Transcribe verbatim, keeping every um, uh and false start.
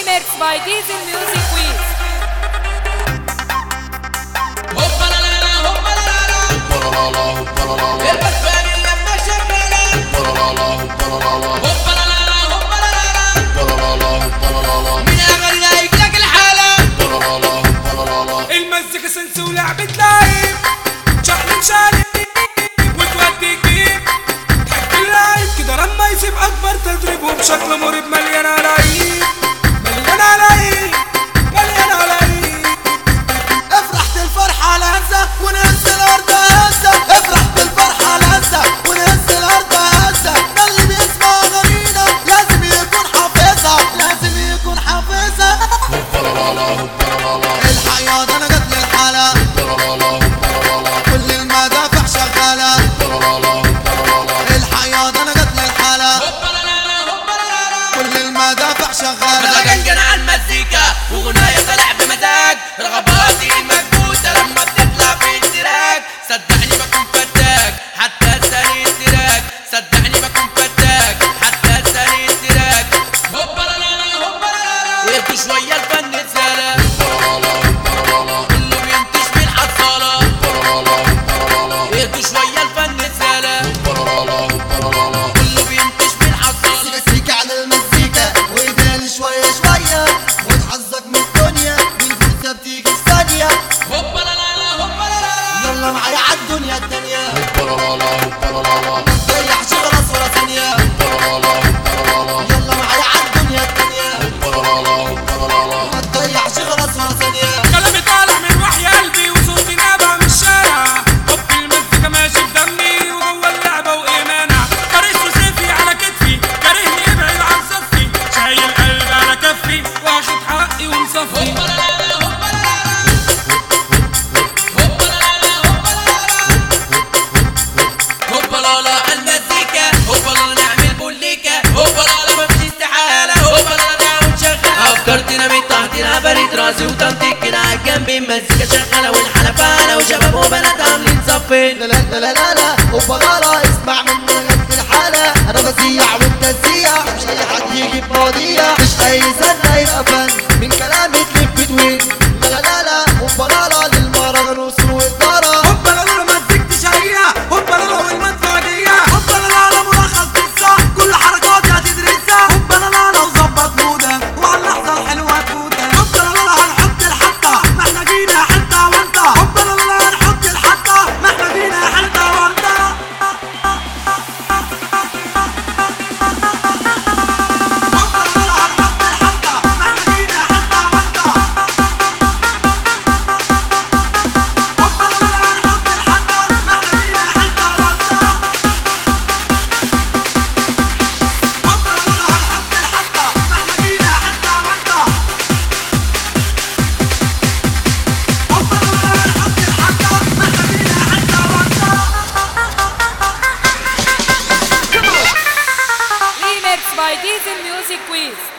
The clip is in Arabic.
Remix by Diesel Music Quiz. هوبا لا لا لا هوبا لا لا لا هوبا لا لا هوبا لا لا البسباني لما شغالة هوبا لا لا هوبا لا لا هوبا لا لا هوبا لا لا هوبا لا لا هوبا لا لا من أغنى يجلك الحالة هوبا لا لا هوبا لا لا المزيكا سنس ولعبة لعيب شقلب شقلب وتودي جيب تحب اللعيب كده لما يسيب أكبر تدريب وبشكل مريب مليان علايب مليان علايب مليان علايب. افرحت الفرحة على هزة ونهز الأرض هزة افرحت الفرحة على هزة ونهز الأرض هزة ده اللي بيسمع أغانينا لازم يكون حافظها لازم يكون حافظها. هوبا لا لا هوبا لا لا الحياة ده أنا جت للحالة هوبا لا لا هوبا لا لا كل المدافع شغالة هوبا لا لا هوبا لا لا الحياة ده أنا جت للحالة هوبا لا لا هوبا لا لا كل المدافع شغالة. مزاجنجن على المزيكا وغناية طالع بمزاج رغباتي مكبوتة لما بتطلع في التراك صدقني بكون فتاك حتى ثاني التراك صدقني بكون فتاك حتى ثاني التراك. هوبا لا لا لا هوبا لا لا يهدوا شوية الفن اتزالة هوبا لا لا هوبا لا لا كله بينتش بالحصالة هوبا لا لا هوبا لا لا يهدوا شوية الفن اتزالة هوبا لا لا هوبا لا لا كله بينتش بالحصالة. سيكا على المزيكا ويدال شوية شوية وتحظك من الدنيا والفرصة بتيجي في ثانية. هوبا لا لا لا هوبا لا لا يلا معايا عالدنيا التانية هوبا لا لا هوبا لا لا ما تضيعش غلط ولا ثانية. هوبا لا لا هوبا لا لا يلا معايا عالدنيا التانية هوبا لا لا هوبا لا لا ما تضيعش غلط ولا ثانية. كلامي طالع من وحي قلبي وصوتي نابع من الشارع حب المزيكا ماشي في دمي وجوه اللعبة وإيمانها طريق سيفي على كتفي كارهني ابعد عن صفي شايل قلبي على كفي واخد حقي ومصفي. هوبا لا لا هوبا لا لا هوبا لا لا هوبا لا لا هوبا لا لا المزيكا هوبا لا نعمل بوليكا هوبا لا لا مفيش استحالة هوبا لا لا ونشغل أفكار ديناميت تحتنا بريد راسي وتنطيق كده عالجنبي المزيكا شغالة والحالة فعالة وشباب وبنات عاملين صفين. لا لا لا لا لا لا وبغارة اسمع مني غد الحالة أنا بزيع وأنت تزيع مش أي حد يجيب مواضيع مش أي سنة يبقى فن من كلامي تلف بدوين. لا لا لا لا وبغارة للمهرجان وصول والدارة هوبا لا لا مزيكتي شهية هوبا لا لا والمدفعية هوبا لا لا لا ملخص قصة كل حركاتي هتدرسها هوبا لا لا لا وظبط مودة وعلى اللحظة الحلوة تفوتها هوبا لا لا هنحط الحطة ما احنا جينا حتة وانت هوبا لا لا هنحط الحطة ما احنا جينا حتة وانت. Remix by Diesel Music Quiz.